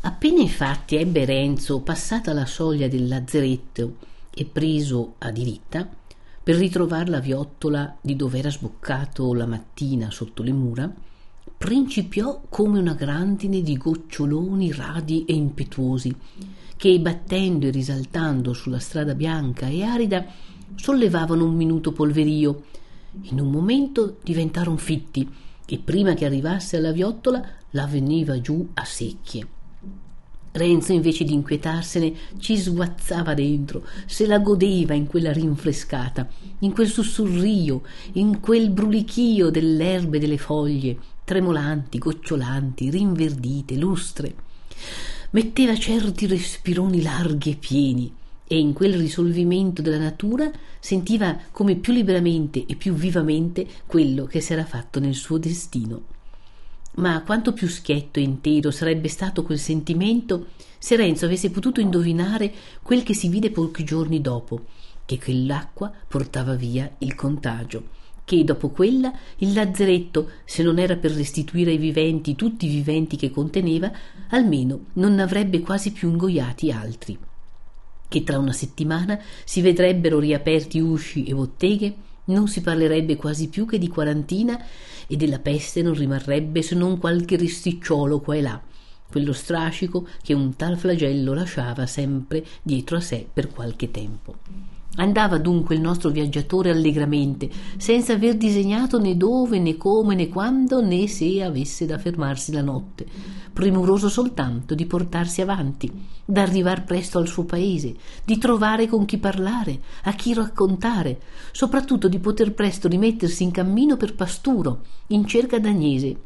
Appena infatti ebbe Renzo passata la soglia del lazzeretto e preso a diritta per ritrovar la viottola di dove era sboccato la mattina sotto le mura, principiò come una grandine di goccioloni radi e impetuosi che, battendo e risaltando sulla strada bianca e arida, sollevavano un minuto polverio. In un momento diventarono fitti e prima che arrivasse alla viottola la veniva giù a secchie. Renzo, invece di inquietarsene, ci sguazzava dentro, se la godeva in quella rinfrescata, in quel sussurrio, in quel brulichio dell'erbe e delle foglie, tremolanti, gocciolanti, rinverdite, lustre. Metteva certi respironi larghi e pieni, e in quel risolvimento della natura sentiva come più liberamente e più vivamente quello che s'era fatto nel suo destino. Ma quanto più schietto e intero sarebbe stato quel sentimento se Renzo avesse potuto indovinare quel che si vide pochi giorni dopo, che quell'acqua portava via il contagio, che dopo quella il lazzeretto, se non era per restituire ai viventi tutti i viventi che conteneva, almeno non avrebbe quasi più ingoiati altri, che tra una settimana si vedrebbero riaperti usci e botteghe, non si parlerebbe quasi più che di quarantina e della peste non rimarrebbe se non qualche risticciolo qua e là, quello strascico che un tal flagello lasciava sempre dietro a sé per qualche tempo. Andava dunque il nostro viaggiatore allegramente, senza aver disegnato né dove, né come, né quando, né se avesse da fermarsi la notte, premuroso soltanto di portarsi avanti, d'arrivar presto al suo paese, di trovare con chi parlare, a chi raccontare, soprattutto di poter presto rimettersi in cammino per Pasturo, in cerca d'Agnese.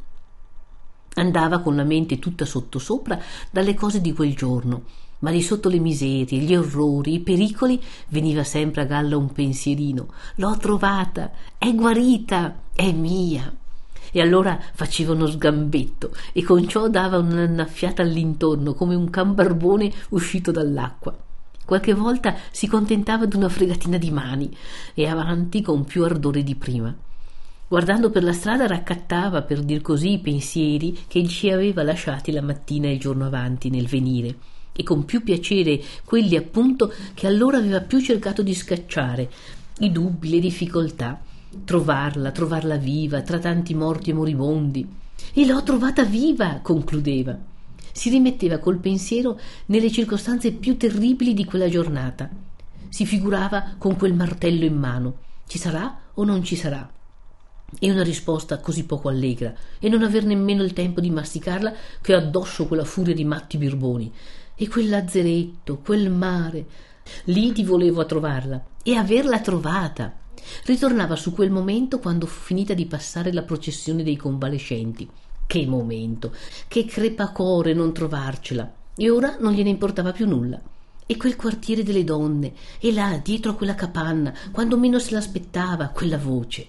Andava con la mente tutta sottosopra dalle cose di quel giorno, ma di sotto le miserie, gli orrori, i pericoli veniva sempre a galla un pensierino: l'ho trovata, è guarita, è mia. E allora faceva uno sgambetto e con ciò dava un'annaffiata all'intorno come un can barbone uscito dall'acqua. Qualche volta si contentava d'una fregatina di mani e avanti con più ardore di prima. Guardando per la strada raccattava, per dir così, i pensieri che ci aveva lasciati la mattina e il giorno avanti nel venire, e con più piacere quelli appunto che allora aveva più cercato di scacciare, i dubbi, le difficoltà, trovarla viva tra tanti morti e moribondi. E l'ho trovata viva, concludeva. Si rimetteva col pensiero nelle circostanze più terribili di quella giornata. Si figurava con quel martello in mano: ci sarà o non ci sarà? E una risposta così poco allegra, e non aver nemmeno il tempo di masticarla, che addosso quella furia di matti birboni. E quel lazzeretto, quel mare, lì ti volevo a trovarla, e averla trovata. Ritornava su quel momento quando fu finita di passare la processione dei convalescenti. Che momento, che crepacore non trovarcela, e ora non gliene importava più nulla. E quel quartiere delle donne, e là dietro a quella capanna, quando meno se l'aspettava, quella voce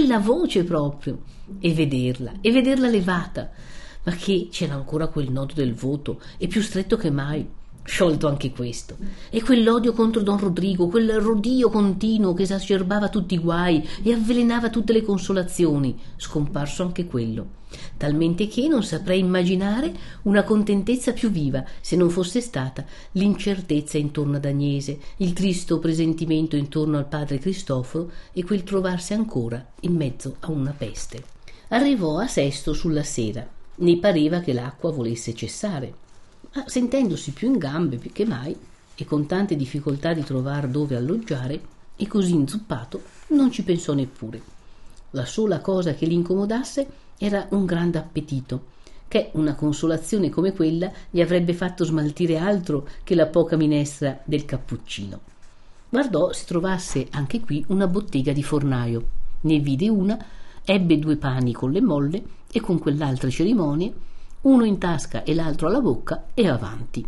proprio, e vederla levata. Ma che c'era ancora quel nodo del voto, e più stretto che mai, sciolto anche questo, e quell'odio contro don Rodrigo, quel rodio continuo che esacerbava tutti i guai e avvelenava tutte le consolazioni, scomparso anche quello, talmente che non saprei immaginare una contentezza più viva se non fosse stata l'incertezza intorno ad Agnese, il tristo presentimento intorno al padre Cristoforo e quel trovarsi ancora in mezzo a una peste. Arrivò a Sesto sulla sera. Ne pareva che l'acqua volesse cessare, ma sentendosi più in gambe più che mai e con tante difficoltà di trovar dove alloggiare, e così inzuppato, non ci pensò neppure. La sola cosa che li incomodasse era un grande appetito, che una consolazione come quella gli avrebbe fatto smaltire altro che la poca minestra del cappuccino. Guardò se trovasse anche qui una bottega di fornaio, ne vide una, ebbe 2 pani con le molle e con quell'altre cerimonie, uno in tasca e l'altro alla bocca, e avanti.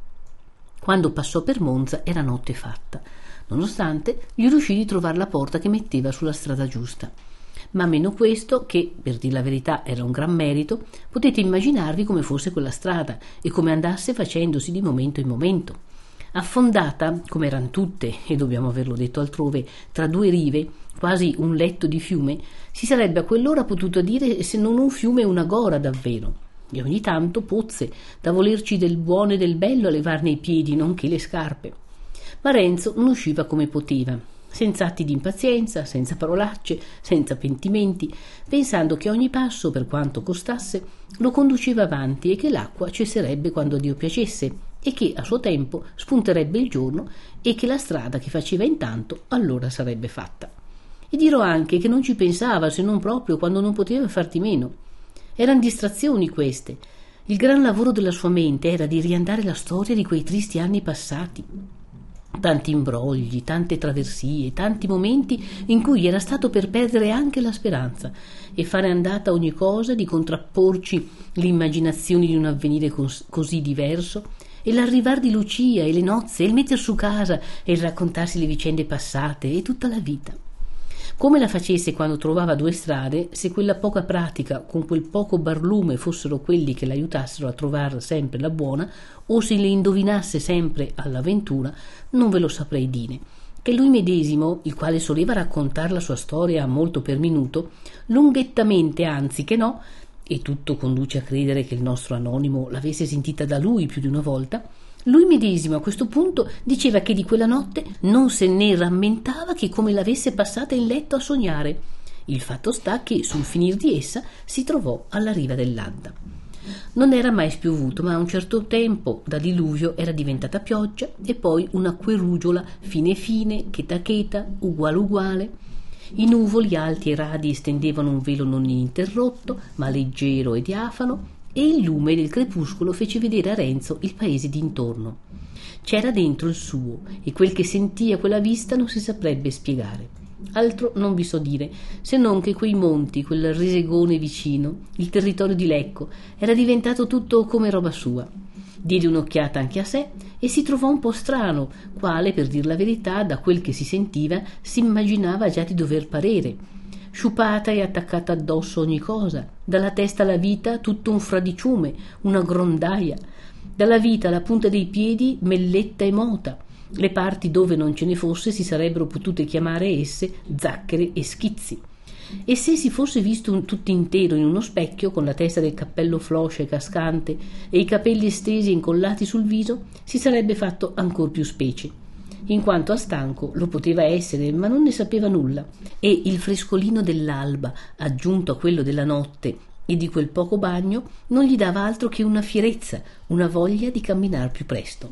Quando passò per Monza era notte fatta, nonostante gli riuscì di trovar la porta che metteva sulla strada giusta. Ma meno questo, che per dir la verità era un gran merito, potete immaginarvi come fosse quella strada e come andasse facendosi di momento in momento. Affondata, come eran tutte, e dobbiamo averlo detto altrove, tra 2 rive, quasi un letto di fiume, si sarebbe a quell'ora potuto dire se non un fiume una gora davvero. e ogni tanto pozze da volerci del buono e del bello a levarne i piedi, nonché le scarpe. Ma Renzo non usciva come poteva, senza atti di impazienza, senza parolacce, senza pentimenti, pensando che ogni passo, per quanto costasse, lo conduceva avanti e che l'acqua cesserebbe quando Dio piacesse e che a suo tempo spunterebbe il giorno e che la strada che faceva intanto allora sarebbe fatta. E dirò anche che non ci pensava se non proprio quando non poteva far di meno. Eran distrazioni queste. Il gran lavoro della sua mente era di riandare la storia di quei tristi anni passati. Tanti imbrogli, tante traversie, tanti momenti in cui era stato per perdere anche la speranza e fare andata ogni cosa, di contrapporci le immaginazioni di un avvenire così diverso, e l'arrivar di Lucia e le nozze e il metter su casa e il raccontarsi le vicende passate e tutta la vita. Come la facesse quando trovava due strade, se quella poca pratica con quel poco barlume fossero quelli che l'aiutassero a trovar sempre la buona, o se le indovinasse sempre all'avventura, non ve lo saprei dire. Che lui medesimo, il quale soleva raccontar la sua storia molto per minuto, lunghettamente anzi che no, e tutto conduce a credere che il nostro anonimo l'avesse sentita da lui più di una volta, lui medesimo a questo punto diceva che di quella notte non se ne rammentava che come l'avesse passata in letto a sognare. Il fatto sta che sul finir di essa si trovò alla riva dell'Adda. Non era mai spiovuto, ma a un certo tempo da diluvio era diventata pioggia e poi una querugiola fine fine, cheta cheta, uguale uguale. I nuvoli alti e radi stendevano un velo non ininterrotto, ma leggero e diafano, e il lume del crepuscolo fece vedere a Renzo il paese d'intorno. C'era dentro il suo, e quel che sentì a quella vista non si saprebbe spiegare. Altro non vi so dire, se non che quei monti, quel Resegone vicino, il territorio di Lecco, era diventato tutto come roba sua. Diede un'occhiata anche a sé e si trovò un po' strano, quale, per dir la verità, da quel che si sentiva, si immaginava già di dover parere. Sciupata e attaccata addosso ogni cosa, dalla testa alla vita tutto un fradiciume, una grondaia, dalla vita alla punta dei piedi melletta e mota. Le parti dove non ce ne fosse si sarebbero potute chiamare esse zacchere e schizzi. E se si fosse visto tutto intero in uno specchio, con la testa del cappello floscia e cascante e i capelli stesi e incollati sul viso, si sarebbe fatto ancor più specie. In quanto a stanco lo poteva essere, ma non ne sapeva nulla, e il frescolino dell'alba, aggiunto a quello della notte e di quel poco bagno, non gli dava altro che una fierezza, una voglia di camminar più presto.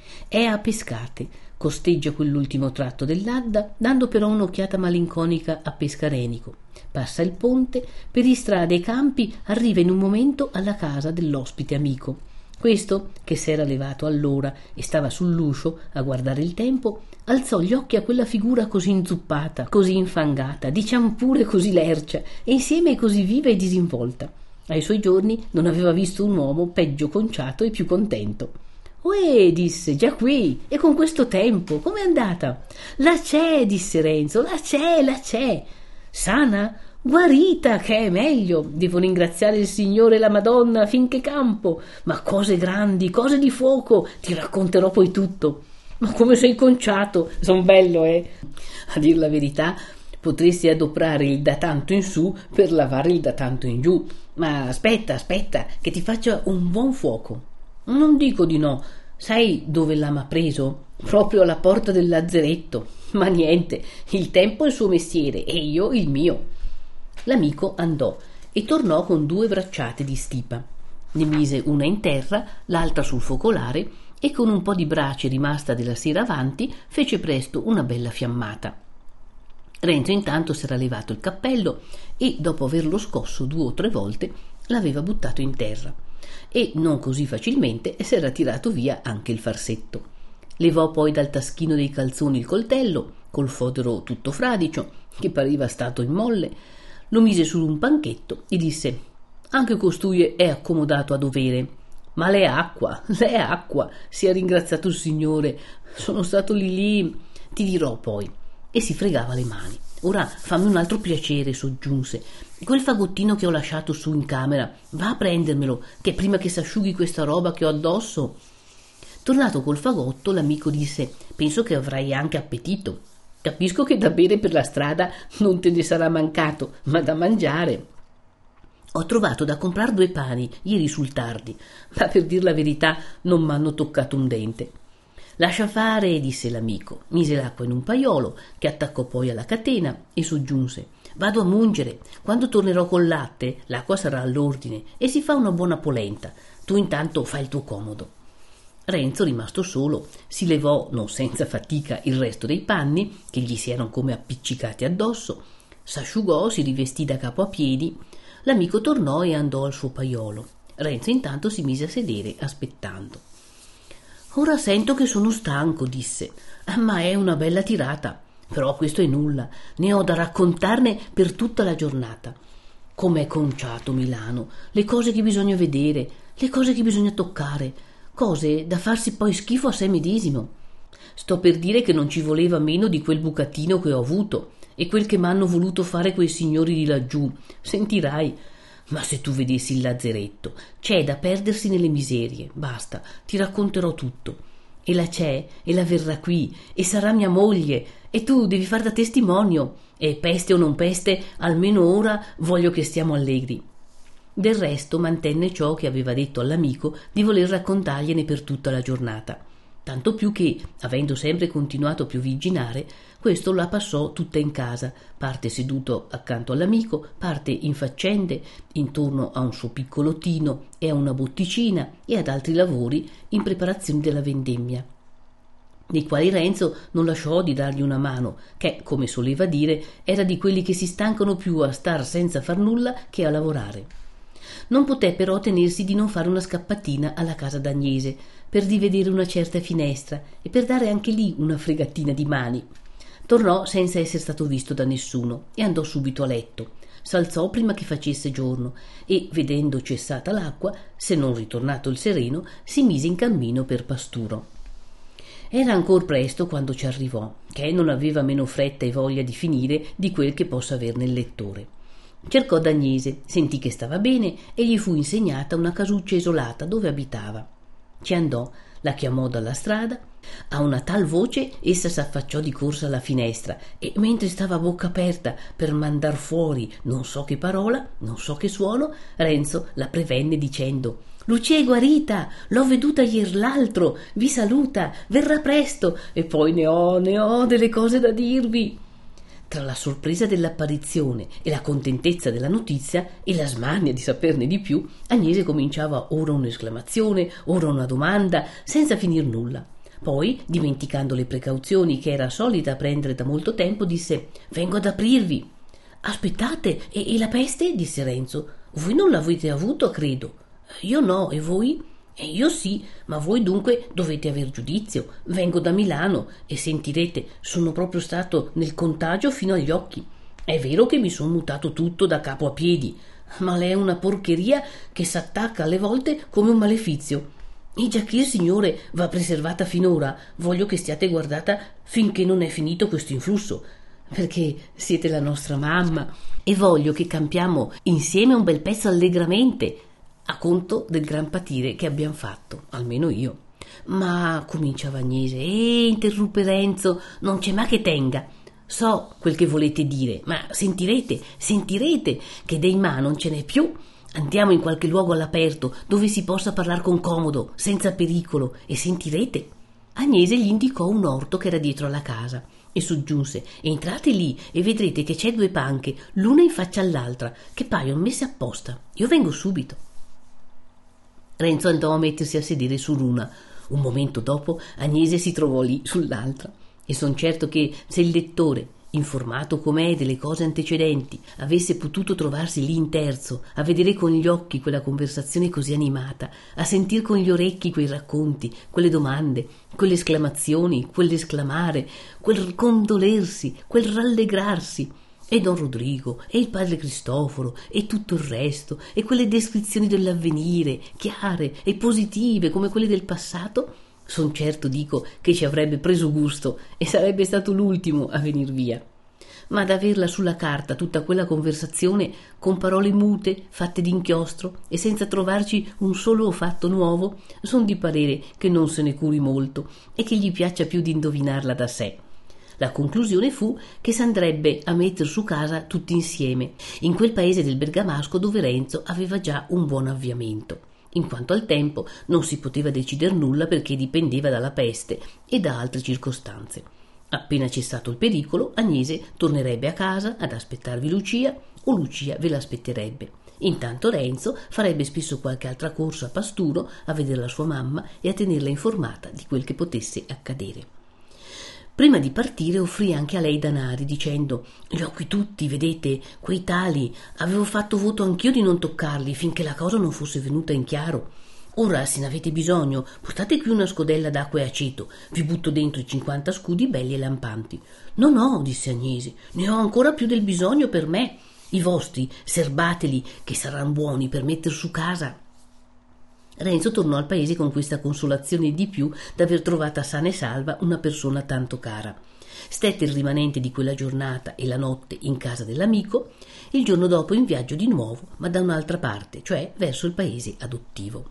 È a Pescate, costeggia quell'ultimo tratto dell'Adda, dando però un'occhiata malinconica a Pescarenico. Passa il ponte, per i strade e campi arriva in un momento alla casa dell'ospite amico. Questo, che s'era levato allora e stava sull'uscio a guardare il tempo, alzò gli occhi a quella figura così inzuppata, così infangata, diciam pure così lercia, e insieme così viva e disinvolta. Ai suoi giorni non aveva visto un uomo peggio conciato e più contento. «Uè», disse, «già qui, e con questo tempo, com'è andata?» «La c'è», disse Renzo, «la c'è». «Sana?» «Guarita, che è meglio. Devo ringraziare il Signore e la Madonna finché campo. Ma cose grandi, cose di fuoco, ti racconterò poi tutto. Ma come sei conciato, son bello, eh?» A dir la verità, potresti adoprare il da tanto in su per lavare il da tanto in giù. Ma aspetta, che ti faccia un buon fuoco. Non dico di no. Sai dove l'ha m'ha preso? Proprio alla porta del lazzeretto. Ma niente, il tempo è il suo mestiere e io il mio. L'amico andò e tornò con 2 bracciate di stipa. Ne mise una in terra, l'altra sul focolare, e con un po' di brace rimasta della sera avanti fece presto una bella fiammata. Renzo intanto s'era levato il cappello e, dopo averlo scosso 2 o 3 volte, l'aveva buttato in terra, e non così facilmente s'era tirato via anche il farsetto. Levò poi dal taschino dei calzoni il coltello, col fodero tutto fradicio, che pareva stato in molle, lo mise su un panchetto e disse: «Anche costui è accomodato a dovere. Ma l'è acqua, sia ringraziato il Signore. Sono stato lì, ti dirò poi». E si fregava le mani. «Ora fammi un altro piacere», soggiunse. «Quel fagottino che ho lasciato su in camera, va a prendermelo, che prima che s'asciughi questa roba che ho addosso». Tornato col fagotto, l'amico disse: «Penso che avrai anche appetito. Capisco che da bere per la strada non te ne sarà mancato, ma da mangiare». Ho trovato da comprar 2 pani ieri sul tardi, ma per dir la verità non m'hanno toccato un dente. Lascia fare, disse l'amico, mise l'acqua in un paiolo che attaccò poi alla catena e soggiunse: vado a mungere, quando tornerò col latte l'acqua sarà all'ordine e si fa una buona polenta, tu intanto fai il tuo comodo. Renzo, rimasto solo, si levò non senza fatica il resto dei panni che gli si erano come appiccicati addosso, s'asciugò, si rivestì da capo a piedi. L'amico tornò e andò al suo paiolo. Renzo intanto si mise a sedere aspettando. Ora sento che sono stanco, disse, ma è una bella tirata. Però questo è nulla, ne ho da raccontarne per tutta la giornata. Com'è conciato Milano, le cose che bisogna vedere, le cose che bisogna toccare, cose da farsi poi schifo a sé medesimo. Sto per dire che non ci voleva meno di quel bucatino che ho avuto e quel che m'hanno voluto fare quei signori di laggiù. Sentirai, ma se tu vedessi il lazzeretto, c'è da perdersi nelle miserie. Basta, ti racconterò tutto. E la c'è, e la verrà qui, e sarà mia moglie, e tu devi far da testimonio. E peste o non peste, almeno ora voglio che stiamo allegri. Del resto mantenne ciò che aveva detto all'amico di voler raccontargliene per tutta la giornata. Tanto più che, avendo sempre continuato a piovigginare, questo la passò tutta in casa, parte seduto accanto all'amico, parte in faccende, intorno a un suo piccolo tino e a una botticina e ad altri lavori in preparazione della vendemmia, nei quali Renzo non lasciò di dargli una mano, che, come soleva dire, era di quelli che si stancano più a star senza far nulla che a lavorare. Non poté però tenersi di non fare una scappatina alla casa d'Agnese per rivedere una certa finestra e per dare anche lì una fregatina di mani. Tornò senza essere stato visto da nessuno e andò subito a letto. S'alzò prima che facesse giorno e, vedendo cessata l'acqua, se non ritornato il sereno, si mise in cammino per Pasturo. Era ancor presto quando ci arrivò, che non aveva meno fretta e voglia di finire di quel che possa aver nel lettore. Cercò d'Agnese, sentì che stava bene e gli fu insegnata una casuccia isolata dove abitava. Ci andò, la chiamò dalla strada. A una tal voce essa s'affacciò di corsa alla finestra e, mentre stava a bocca aperta per mandar fuori non so che parola, non so che suono, Renzo la prevenne dicendo: «Lucia è guarita, l'ho veduta ier l'altro, vi saluta, verrà presto e poi ne ho delle cose da dirvi». Tra la sorpresa dell'apparizione e la contentezza della notizia e la smania di saperne di più, Agnese cominciava ora un'esclamazione, ora una domanda, senza finir nulla. Poi, dimenticando le precauzioni che era solita prendere da molto tempo, disse: «Vengo ad aprirvi». «Aspettate, e la peste?» disse Renzo. «Voi non l'avete avuto, credo». «Io no, e voi?» «E io sì, ma voi dunque dovete aver giudizio. Vengo da Milano e sentirete, sono proprio stato nel contagio fino agli occhi. È vero che mi son mutato tutto da capo a piedi, ma l'è una porcheria che s'attacca alle volte come un malefizio. E giacché il Signore va preservata finora, voglio che stiate guardata finché non è finito questo influsso, perché siete la nostra mamma e voglio che campiamo insieme un bel pezzo allegramente, a conto del gran patire che abbiamo fatto, almeno io». «Ma», cominciava Agnese. Interruppe Renzo, «non c'è ma che tenga. So quel che volete dire, ma sentirete che dei ma non ce n'è più. Andiamo in qualche luogo all'aperto dove si possa parlar con comodo, senza pericolo, e sentirete». Agnese gli indicò un orto che era dietro alla casa e soggiunse: «Entrate lì e vedrete che c'è 2 panche, l'una in faccia all'altra, che paiono messe apposta. Io vengo subito». Renzo andò a mettersi a sedere su l'una. Un momento dopo Agnese si trovò lì sull'altra e son certo che se il lettore, informato com'è delle cose antecedenti, avesse potuto trovarsi lì in terzo, a vedere con gli occhi quella conversazione così animata, a sentir con gli orecchi quei racconti, quelle domande, quelle esclamazioni, quell'esclamare, quel condolersi, quel rallegrarsi, e don Rodrigo e il padre Cristoforo e tutto il resto, e quelle descrizioni dell'avvenire chiare e positive come quelle del passato, son certo, dico, che ci avrebbe preso gusto e sarebbe stato l'ultimo a venir via. Ma ad averla sulla carta tutta quella conversazione, con parole mute fatte d'inchiostro e senza trovarci un solo fatto nuovo, son di parere che non se ne curi molto e che gli piaccia più di indovinarla da sé. La conclusione fu che s'andrebbe a metter su casa tutti insieme, in quel paese del Bergamasco dove Renzo aveva già un buon avviamento. In quanto al tempo non si poteva decider nulla perché dipendeva dalla peste e da altre circostanze. Appena cessato il pericolo, Agnese tornerebbe a casa ad aspettarvi Lucia o Lucia ve l'aspetterebbe. Intanto Renzo farebbe spesso qualche altra corsa a Pasturo a vedere la sua mamma e a tenerla informata di quel che potesse accadere. Prima di partire offrì anche a lei danari dicendo: «Li ho qui tutti, vedete, quei tali, avevo fatto voto anch'io di non toccarli finché la cosa non fosse venuta in chiaro. Ora, se ne avete bisogno, portate qui una scodella d'acqua e aceto, vi butto dentro i 50 scudi belli e lampanti». «No», disse Agnese, «ne ho ancora più del bisogno per me. I vostri serbateli, che saranno buoni per metter su casa». Renzo tornò al paese con questa consolazione di più d'aver trovata sana e salva una persona tanto cara. Stette il rimanente di quella giornata e la notte in casa dell'amico, il giorno dopo in viaggio di nuovo, ma da un'altra parte, cioè verso il paese adottivo.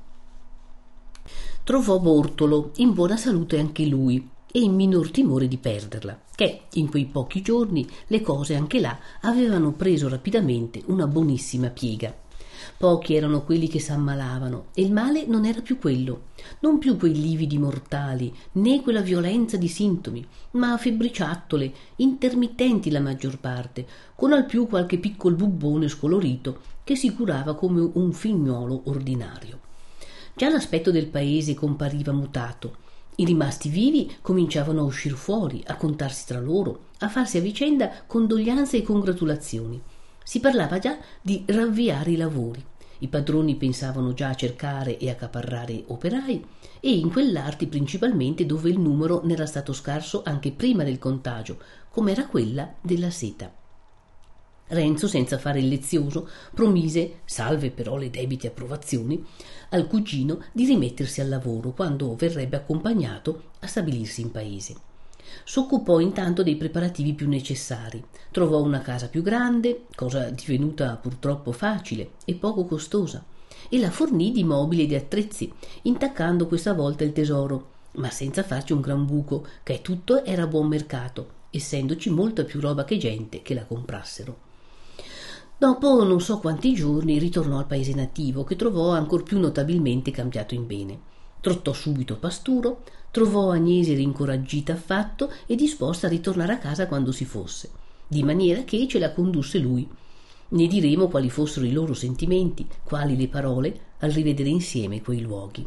Trovò Bortolo in buona salute anche lui e in minor timore di perderla, che in quei pochi giorni le cose anche là avevano preso rapidamente una buonissima piega. Pochi erano quelli che s'ammalavano e il male non era più quello, non più quei lividi mortali né quella violenza di sintomi, ma febbriciattole intermittenti la maggior parte, con al più qualche piccol bubbone scolorito che si curava come un figliuolo ordinario. Già l'aspetto del paese compariva mutato. I rimasti vivi cominciavano a uscir fuori, a contarsi tra loro, a farsi a vicenda condoglianze e congratulazioni. Si parlava già di ravviare i lavori. I padroni pensavano già a cercare e accaparrare operai, e in quell'arte principalmente dove il numero n'era stato scarso anche prima del contagio, come era quella della seta. Renzo, senza fare il lezioso, promise, salve però le debite approvazioni, al cugino di rimettersi al lavoro quando verrebbe accompagnato a stabilirsi in paese. S'occupò intanto dei preparativi più necessari, trovò una casa più grande, cosa divenuta purtroppo facile e poco costosa, e la fornì di mobili e di attrezzi, intaccando questa volta il tesoro, ma senza farci un gran buco, che tutto era a buon mercato, essendoci molta più roba che gente che la comprassero. Dopo non so quanti giorni ritornò al paese nativo, che trovò ancor più notabilmente cambiato in bene. Trottò subito a Pasturo, trovò Agnese rincoraggita affatto e disposta a ritornare a casa quando si fosse, di maniera che ce la condusse lui. Ne diremo quali fossero i loro sentimenti, quali le parole al rivedere insieme quei luoghi.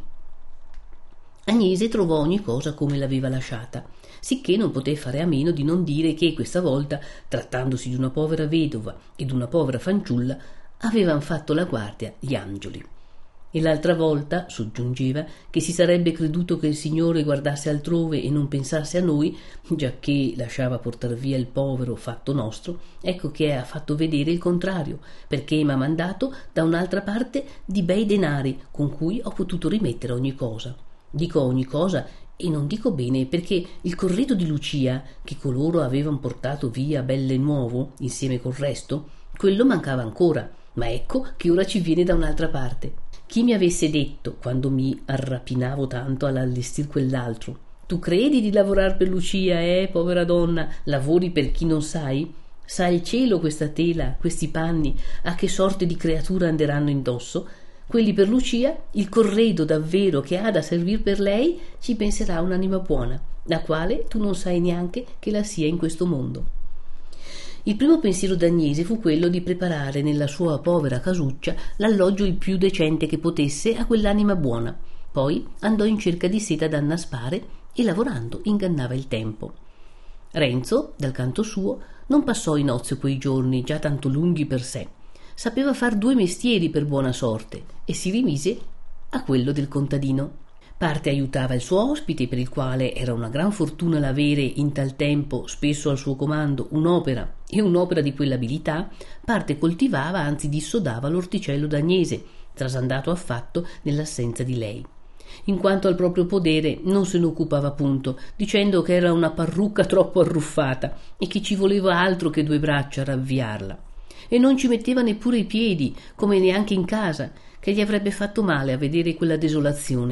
Agnese trovò ogni cosa come l'aveva lasciata, sicché non poté fare a meno di non dire che questa volta, trattandosi di una povera vedova e d'una povera fanciulla, avevan fatto la guardia gli angioli. E l'altra volta, soggiungeva, che si sarebbe creduto che il Signore guardasse altrove e non pensasse a noi, giacché lasciava portar via il povero fatto nostro, ecco che ha fatto vedere il contrario, perché m'ha mandato da un'altra parte di bei denari con cui ho potuto rimettere ogni cosa. Dico ogni cosa e non dico bene, perché il corredo di Lucia, che coloro avevan portato via belle nuovo, insieme col resto, quello mancava ancora, ma ecco che ora ci viene da un'altra parte. Chi mi avesse detto, quando mi arrapinavo tanto all'allestir quell'altro: tu credi di lavorar per Lucia, povera donna, lavori per chi non sai? Sa il cielo questa tela, questi panni, a che sorte di creatura anderanno indosso? Quelli per Lucia, il corredo davvero che ha da servir per lei, ci penserà un'anima buona, la quale tu non sai neanche che la sia in questo mondo. Il primo pensiero d'Agnese fu quello di preparare nella sua povera casuccia l'alloggio il più decente che potesse a quell'anima buona. Poi andò in cerca di seta da annaspare e lavorando ingannava il tempo. Renzo, dal canto suo, non passò in ozio quei giorni già tanto lunghi per sé. Sapeva far 2 mestieri per buona sorte e si rimise a quello del contadino. Parte aiutava il suo ospite, per il quale era una gran fortuna l'avere in tal tempo spesso al suo comando un'opera e un'opera di quell'abilità, parte coltivava, anzi dissodava l'orticello d'Agnese, trasandato affatto nell'assenza di lei. In quanto al proprio podere non se ne occupava punto, dicendo che era una parrucca troppo arruffata e che ci voleva altro che 2 braccia a ravviarla, e non ci metteva neppure i piedi, come neanche in casa, che gli avrebbe fatto male a vedere quella desolazione,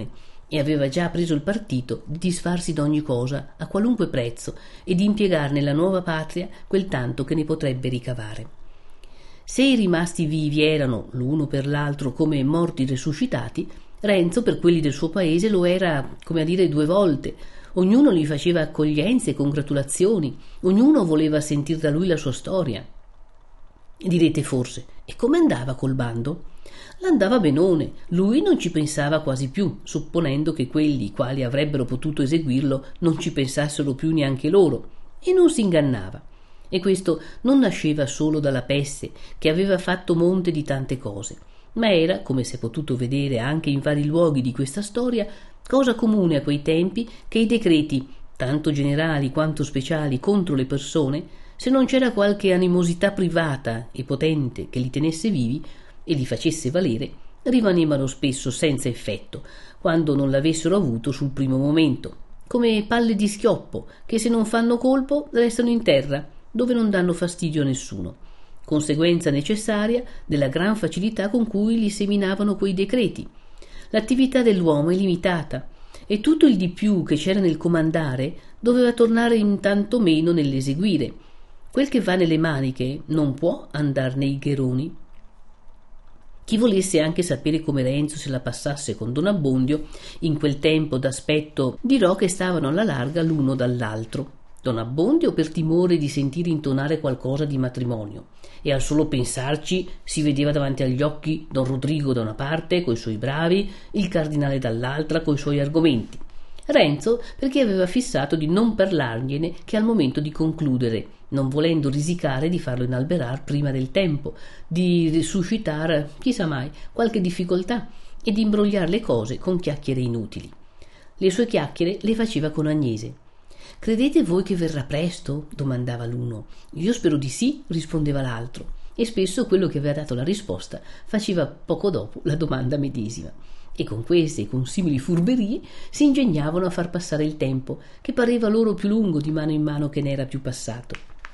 e aveva già preso il partito di disfarsi d'ogni cosa a qualunque prezzo e di impiegar nella nuova patria quel tanto che ne potrebbe ricavare. Se i rimasti vivi erano, l'uno per l'altro, come morti resuscitati, Renzo per quelli del suo paese lo era, come a dire, 2 volte. Ognuno gli faceva accoglienze e congratulazioni, ognuno voleva sentir da lui la sua storia. Direte forse, e come andava col bando? L'andava benone, lui non ci pensava quasi più, supponendo che quelli i quali avrebbero potuto eseguirlo non ci pensassero più neanche loro, e non si ingannava. E questo non nasceva solo dalla peste, che aveva fatto monte di tante cose, ma era, come si è potuto vedere anche in vari luoghi di questa storia, cosa comune a quei tempi che i decreti, tanto generali quanto speciali, contro le persone, se non c'era qualche animosità privata e potente che li tenesse vivi e li facesse valere, rimanevano spesso senza effetto, quando non l'avessero avuto sul primo momento, come palle di schioppo che se non fanno colpo restano in terra, dove non danno fastidio a nessuno, conseguenza necessaria della gran facilità con cui li seminavano quei decreti. L'attività dell'uomo è limitata e tutto il di più che c'era nel comandare doveva tornare in tanto meno nell'eseguire. Quel che va nelle maniche non può andar nei gheroni. Chi volesse anche sapere come Renzo se la passasse con Don Abbondio, in quel tempo d'aspetto dirò che stavano alla larga l'uno dall'altro. Don Abbondio per timore di sentire intonare qualcosa di matrimonio, e al solo pensarci si vedeva davanti agli occhi Don Rodrigo da una parte coi suoi bravi, il cardinale dall'altra coi suoi argomenti. Renzo perché aveva fissato di non parlargliene che al momento di concludere, non volendo risicare di farlo inalberar prima del tempo, di risuscitare, chissà mai, qualche difficoltà e di imbrogliar le cose con chiacchiere inutili. Le sue chiacchiere le faceva con Agnese. «Credete voi che verrà presto?» domandava l'uno. «Io spero di sì», rispondeva l'altro, e spesso quello che aveva dato la risposta faceva poco dopo la domanda medesima. E con queste e con simili furberie si ingegnavano a far passare il tempo, che pareva loro più lungo di mano in mano che ne era più passato.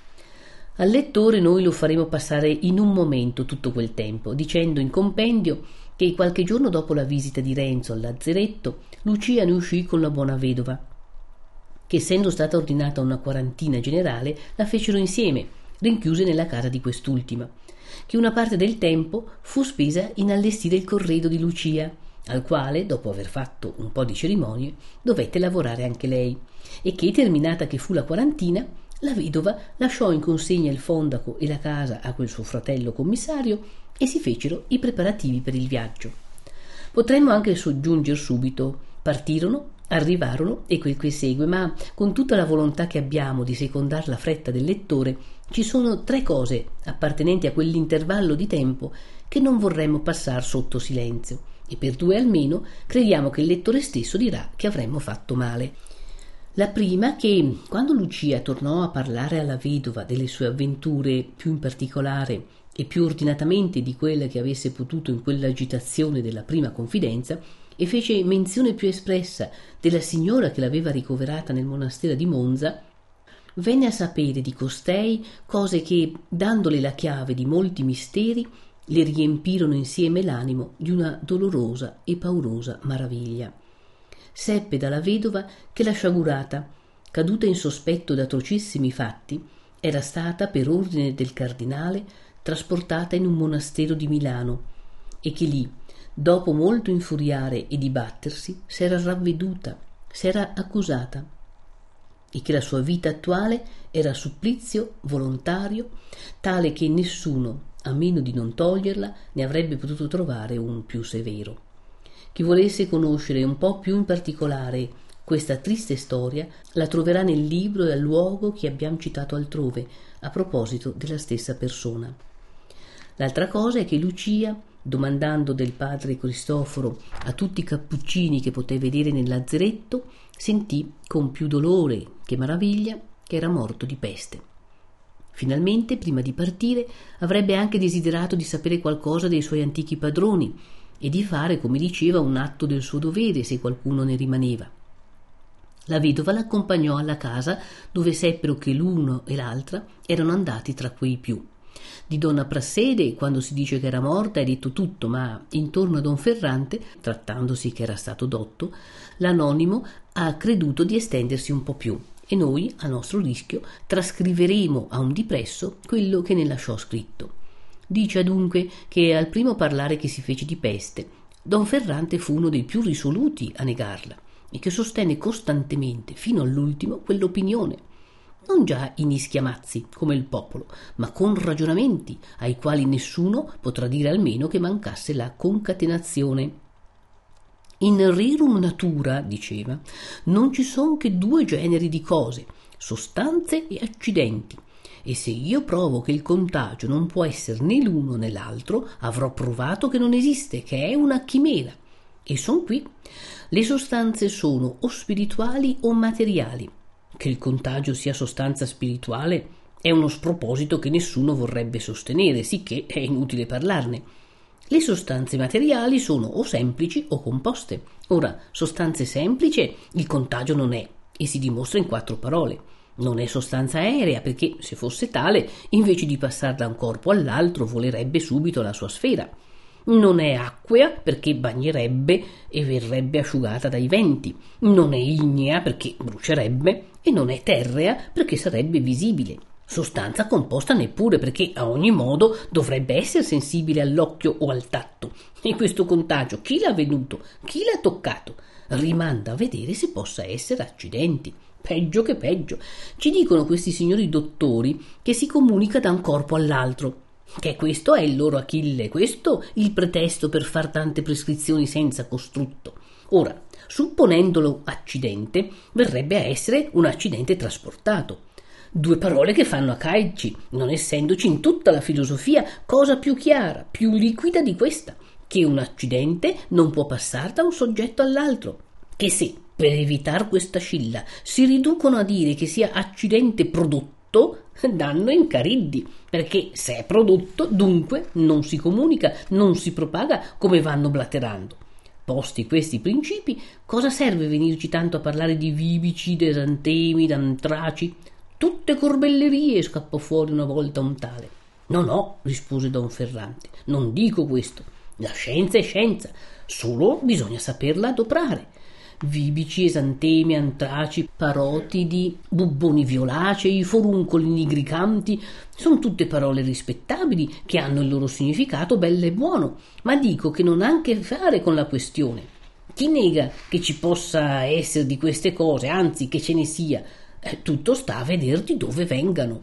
Al lettore noi lo faremo passare in un momento tutto quel tempo, dicendo in compendio che qualche giorno dopo la visita di Renzo al lazzeretto, Lucia ne uscì con la buona vedova, che essendo stata ordinata una quarantina generale, la fecero insieme, rinchiuse nella casa di quest'ultima, che una parte del tempo fu spesa in allestire il corredo di Lucia, al quale, dopo aver fatto un po' di cerimonie, dovette lavorare anche lei, e che, terminata che fu la quarantina, la vedova lasciò in consegna il fondaco e la casa a quel suo fratello commissario e si fecero i preparativi per il viaggio. Potremmo anche soggiungere subito: partirono, arrivarono e quel che segue, ma con tutta la volontà che abbiamo di secondar la fretta del lettore, ci sono 3 cose appartenenti a quell'intervallo di tempo che non vorremmo passar sotto silenzio, e per 2 almeno crediamo che il lettore stesso dirà che avremmo fatto male. La prima, che quando Lucia tornò a parlare alla vedova delle sue avventure, più in particolare e più ordinatamente di quella che avesse potuto in quell'agitazione della prima confidenza, e fece menzione più espressa della signora che l'aveva ricoverata nel monastero di Monza, venne a sapere di costei cose che, dandole la chiave di molti misteri, le riempirono insieme l'animo di una dolorosa e paurosa maraviglia. Seppe dalla vedova che la sciagurata, caduta in sospetto d'atrocissimi fatti, era stata, per ordine del cardinale, trasportata in un monastero di Milano, e che lì, dopo molto infuriare e dibattersi, s'era ravveduta, s'era accusata, e che la sua vita attuale era supplizio volontario, tale che nessuno, a meno di non toglierla, ne avrebbe potuto trovare un più severo. Chi volesse conoscere un po' più in particolare questa triste storia la troverà nel libro e al luogo che abbiamo citato altrove, a proposito della stessa persona. L'altra cosa è che Lucia, domandando del padre Cristoforo a tutti i cappuccini che poté vedere nel lazzeretto, sentì con più dolore che maraviglia che era morto di peste. Finalmente, prima di partire, avrebbe anche desiderato di sapere qualcosa dei suoi antichi padroni e di fare, come diceva, un atto del suo dovere se qualcuno ne rimaneva. La vedova l'accompagnò alla casa, dove seppero che l'uno e l'altra erano andati tra quei più, Di donna Prassede, quando si dice che era morta, è detto tutto, ma intorno a Don Ferrante, trattandosi che era stato dotto, l'anonimo ha creduto di estendersi un po' più, e noi, a nostro rischio, trascriveremo a un dipresso quello che ne lasciò scritto. Dice adunque che al primo parlare che si fece di peste, Don Ferrante fu uno dei più risoluti a negarla, e che sostenne costantemente, fino all'ultimo, quell'opinione, non già in ischiamazzi come il popolo, ma con ragionamenti ai quali nessuno potrà dire almeno che mancasse la concatenazione. In rerum natura, diceva, non ci son che due generi di cose, sostanze e accidenti, e se io provo che il contagio non può essere né l'uno né l'altro, avrò provato che non esiste, che è una chimera. E son qui. Le sostanze sono o spirituali o materiali. Che il contagio sia sostanza spirituale è uno sproposito che nessuno vorrebbe sostenere, sicché è inutile parlarne. Le sostanze materiali sono o semplici o composte. Ora, sostanze semplice il contagio non è, e si dimostra in 4 parole. Non è sostanza aerea perché, se fosse tale, invece di passare da un corpo all'altro, volerebbe subito la sua sfera. Non è acquea perché bagnerebbe e verrebbe asciugata dai venti. Non è ignea perché brucierebbe e non è terrea perché sarebbe visibile. Sostanza composta neppure perché a ogni modo dovrebbe essere sensibile all'occhio o al tatto. E questo contagio chi l'ha veduto? Chi l'ha toccato? Rimanda a vedere se possa essere accidenti. Peggio che peggio. Ci dicono questi signori dottori che si comunica da un corpo all'altro, che questo è il loro Achille, questo il pretesto per far tante prescrizioni senza costrutto. Ora, supponendolo accidente, verrebbe a essere un accidente trasportato. 2 parole che fanno a calci, non essendoci in tutta la filosofia cosa più chiara, più liquida di questa, che un accidente non può passare da un soggetto all'altro, che se, per evitar questa scilla, si riducono a dire che sia accidente prodotto, danno in cariddi, perché se è prodotto dunque non si comunica, non si propaga come vanno blaterando. Posti questi principi, cosa serve venirci tanto a parlare di vibici, d'esantemi, d'antraci? Tutte corbellerie, scappò fuori una volta un tale. No, rispose Don Ferrante, non dico questo. La scienza è scienza, solo bisogna saperla adoprare. Vibici, esantemi, antraci, parotidi, bubboni violacei, foruncoli nigricanti, sono tutte parole rispettabili che hanno il loro significato bello e buono, ma dico che non ha a che fare con la questione. Chi nega che ci possa essere di queste cose, anzi che ce ne sia? Tutto sta a veder di dove vengano.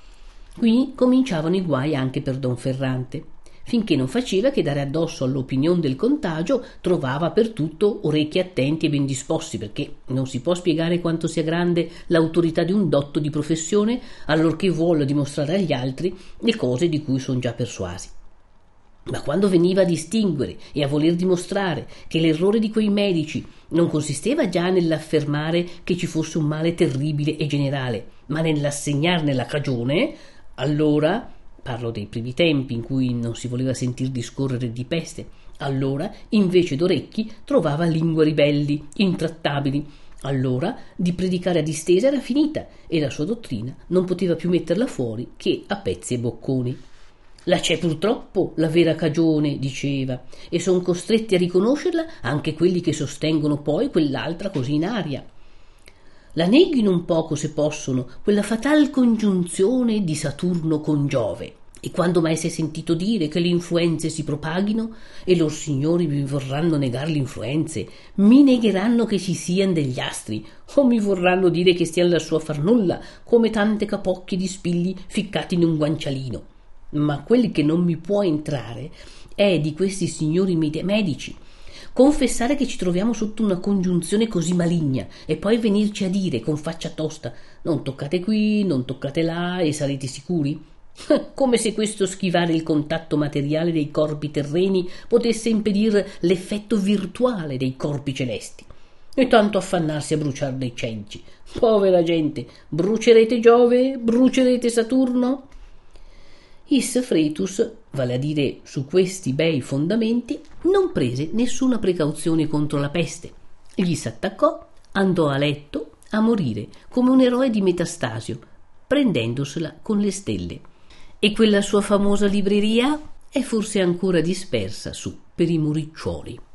Qui cominciavano i guai anche per Don Ferrante. Finché non faceva che dare addosso all'opinione del contagio, trovava per tutto orecchi attenti e ben disposti, perché non si può spiegare quanto sia grande l'autorità di un dotto di professione allorché vuole dimostrare agli altri le cose di cui sono già persuasi. Ma quando veniva a distinguere e a voler dimostrare che l'errore di quei medici non consisteva già nell'affermare che ci fosse un male terribile e generale, ma nell'assegnarne la cagione, allora, parlo dei primi tempi in cui non si voleva sentir discorrere di peste, allora invece d'orecchi trovava lingue ribelli, intrattabili. Allora di predicare a distesa era finita e la sua dottrina non poteva più metterla fuori che a pezzi e bocconi. La c'è purtroppo la vera cagione, diceva, e son costretti a riconoscerla anche quelli che sostengono poi quell'altra così in aria. La neghino un poco, se possono, quella fatal congiunzione di Saturno con Giove. E quando mai si è sentito dire che le influenze si propaghino e lor signori mi vorranno negar le influenze, mi negheranno che ci siano degli astri, o mi vorranno dire che stiano lassù a far nulla, come tante capocchie di spilli ficcati in un guancialino. Ma quel che non mi può entrare è di questi signori medici confessare che ci troviamo sotto una congiunzione così maligna e poi venirci a dire con faccia tosta: non toccate qui, non toccate là e sarete sicuri? Come se questo schivare il contatto materiale dei corpi terreni potesse impedire l'effetto virtuale dei corpi celesti. E tanto affannarsi a bruciare dei cenci. Povera gente, brucerete Giove? Brucerete Saturno? Is Fretus, vale a dire su questi bei fondamenti, non prese nessuna precauzione contro la peste. Gli s'attaccò, andò a letto a morire come un eroe di Metastasio, prendendosela con le stelle. E quella sua famosa libreria è forse ancora dispersa su per i muricciuoli.